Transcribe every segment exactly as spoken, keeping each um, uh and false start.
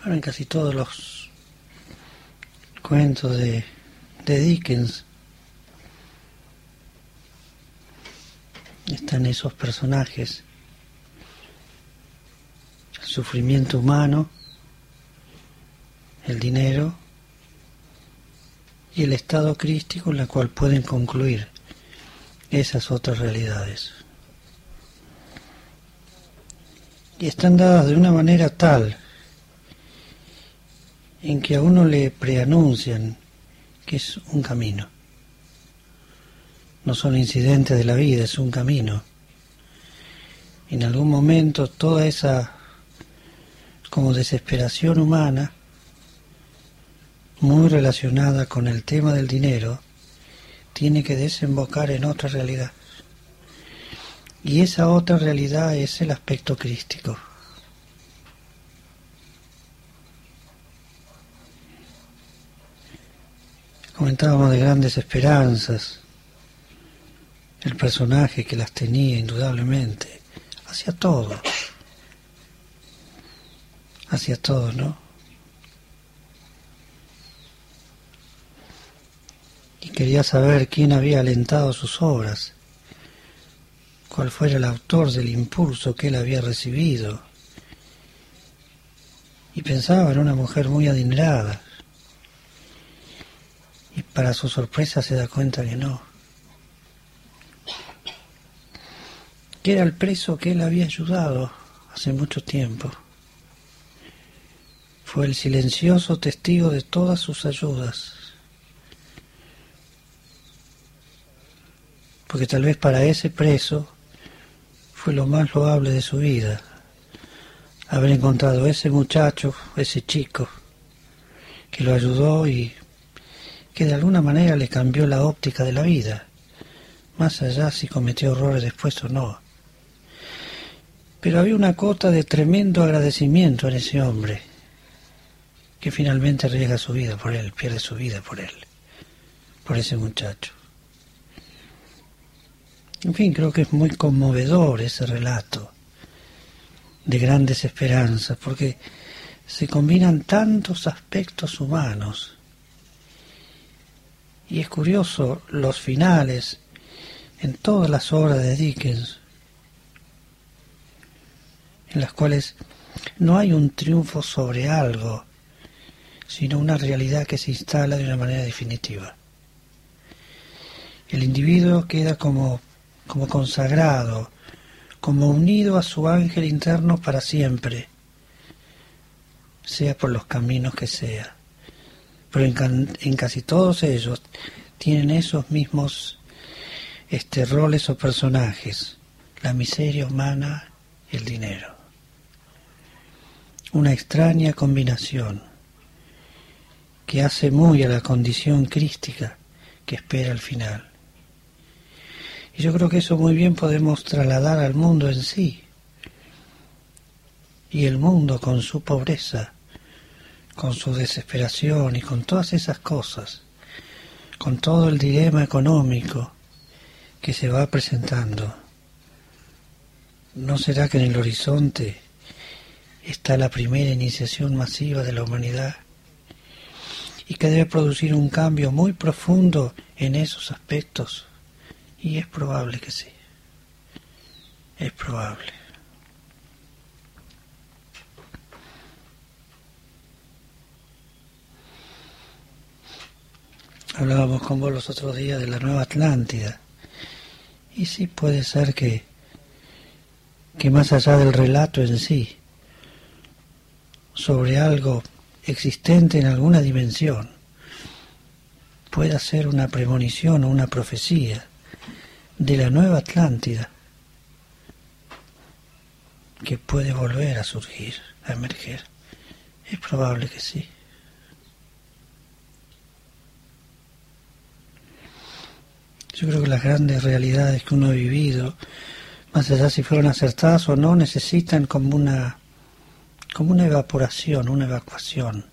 Bueno, en casi todos los cuentos de, de Dickens están esos personajes, el sufrimiento humano, el dinero y el estado crístico en el cual pueden concluir esas otras realidades. Y están dadas de una manera tal en que a uno le preanuncian que es un camino. No son incidentes de la vida, es un camino. En algún momento toda esa como desesperación humana, muy relacionada con el tema del dinero, tiene que desembocar en otra realidad. Y esa otra realidad es el aspecto crístico. Comentábamos de grandes esperanzas, el personaje que las tenía indudablemente, hacia todo, hacia todo, ¿no? Y quería saber quién había alentado sus obras, cuál fuera el autor del impulso que él había recibido. Y pensaba en una mujer muy adinerada, y para su sorpresa se da cuenta que no, que era el preso que él había ayudado hace mucho tiempo. Fue el silencioso testigo de todas sus ayudas, porque tal vez para ese preso fue lo más loable de su vida, haber encontrado ese muchacho, ese chico, que lo ayudó y que de alguna manera le cambió la óptica de la vida, más allá si cometió errores después o no. Pero había una cota de tremendo agradecimiento en ese hombre, que finalmente arriesga su vida por él, pierde su vida por él, por ese muchacho. En fin, creo que es muy conmovedor ese relato de grandes esperanzas, porque se combinan tantos aspectos humanos. Y es curioso los finales en todas las obras de Dickens, en las cuales no hay un triunfo sobre algo, sino una realidad que se instala de una manera definitiva. El individuo queda como, como consagrado, como unido a su ángel interno para siempre, sea por los caminos que sea. Pero en, en casi todos ellos tienen esos mismos este, roles o personajes, la miseria humana y el dinero. Una extraña combinación que hace muy a la condición crística que espera al final. Y yo creo que eso muy bien podemos trasladar al mundo en sí. Y el mundo con su pobreza, con su desesperación y con todas esas cosas, con todo el dilema económico que se va presentando, ¿no será que en el horizonte está la primera iniciación masiva de la humanidad y que debe producir un cambio muy profundo en esos aspectos? Y es probable que sí, es probable. Hablábamos con vos los otros días de la Nueva Atlántida, y sí puede ser que, que más allá del relato en sí, sobre algo existente en alguna dimensión, pueda ser una premonición o una profecía de la Nueva Atlántida que puede volver a surgir, a emerger. Es probable que sí. Yo creo que las grandes realidades que uno ha vivido, más allá si fueron acertadas o no, necesitan como una, como una evaporación, una evacuación.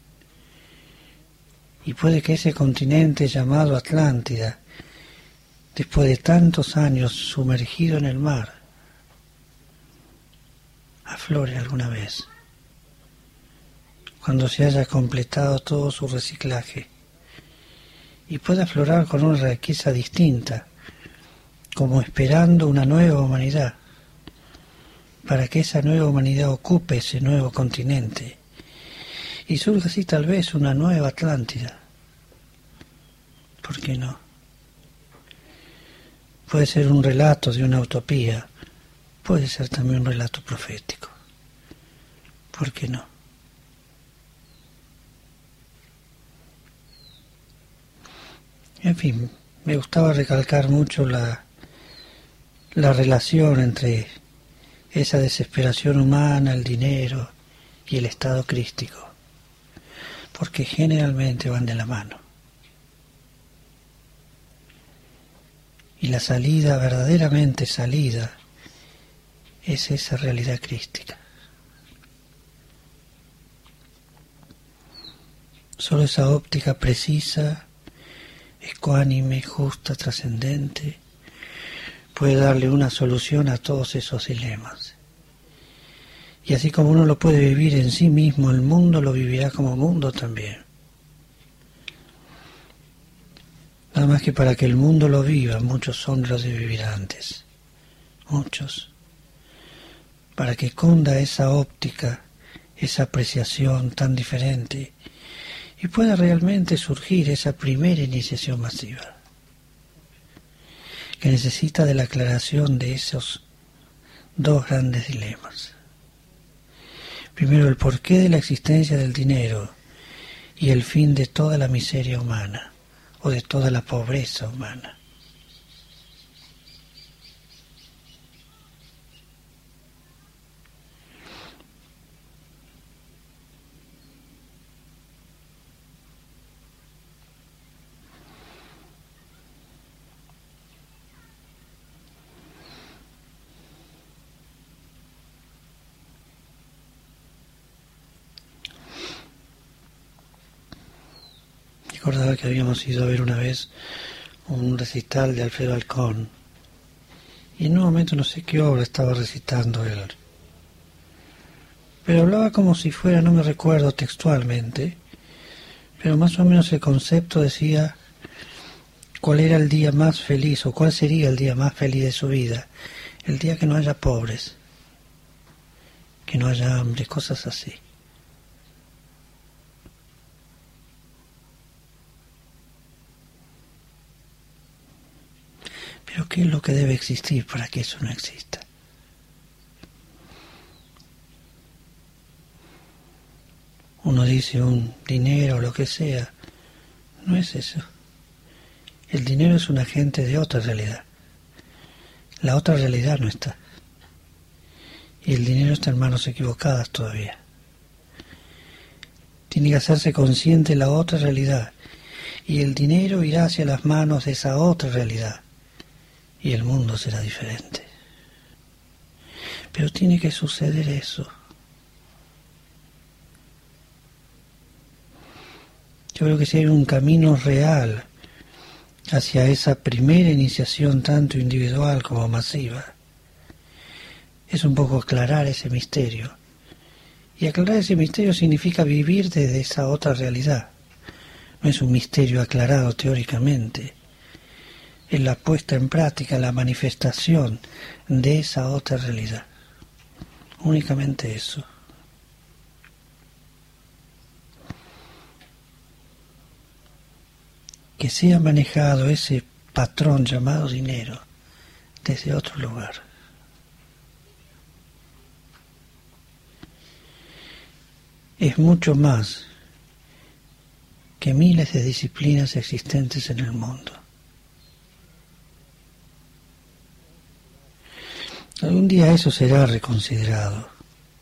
Y puede que ese continente llamado Atlántida, después de tantos años sumergido en el mar, aflore alguna vez, cuando se haya completado todo su reciclaje y pueda aflorar con una riqueza distinta, como esperando una nueva humanidad, para que esa nueva humanidad ocupe ese nuevo continente y surja así tal vez una nueva Atlántida. ¿Por qué no? Puede ser un relato de una utopía, puede ser también un relato profético. ¿Por qué no? En fin, me gustaba recalcar mucho la, la relación entre esa desesperación humana, el dinero y el estado crístico, porque generalmente van de la mano. Y la salida, verdaderamente salida, es esa realidad crística. Solo esa óptica precisa, ecuánime, justa, trascendente, puede darle una solución a todos esos dilemas. Y así como uno lo puede vivir en sí mismo, el mundo lo vivirá como mundo también. Nada más que para que el mundo lo viva, muchos hombres de vivir antes. Muchos. Para que cunda esa óptica, esa apreciación tan diferente, y pueda realmente surgir esa primera iniciación masiva, que necesita de la aclaración de esos dos grandes dilemas. Primero, el porqué de la existencia del dinero y el fin de toda la miseria humana, o de toda la pobreza humana. Recordaba que habíamos ido a ver una vez un recital de Alfredo Alcón y en un momento no sé qué obra estaba recitando él, pero hablaba como si fuera, no me recuerdo textualmente, pero más o menos el concepto decía cuál era el día más feliz o cuál sería el día más feliz de su vida, el día que no haya pobres, que no haya hambre, cosas así. Pero ¿qué es lo que debe existir para que eso no exista? Uno dice un dinero o lo que sea. No es eso. El dinero es un agente de otra realidad. La otra realidad no está. Y el dinero está en manos equivocadas todavía. Tiene que hacerse consciente la otra realidad. Y el dinero irá hacia las manos de esa otra realidad. Y el mundo será diferente. Pero tiene que suceder eso. Yo creo que si hay un camino real hacia esa primera iniciación tanto individual como masiva, es un poco aclarar ese misterio. Y aclarar ese misterio significa vivir desde esa otra realidad. No es un misterio aclarado teóricamente. Es la puesta en práctica, la manifestación de esa otra realidad. Únicamente eso. Que sea manejado ese patrón llamado dinero desde otro lugar. Es mucho más que miles de disciplinas existentes en el mundo. Algún día eso será reconsiderado.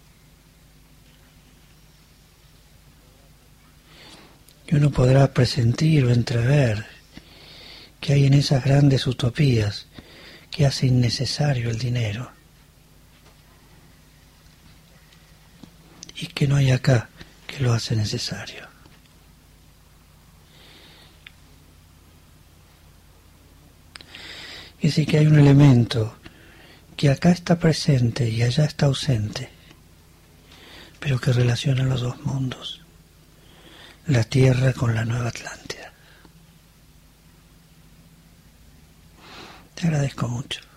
Y uno podrá presentir o entrever que hay en esas grandes utopías que hace innecesario el dinero. Y que no hay acá que lo hace necesario. Es decir, que hay un elemento que acá está presente y allá está ausente, pero que relaciona los dos mundos. la Tierra con la Nueva Atlántida. Te agradezco mucho.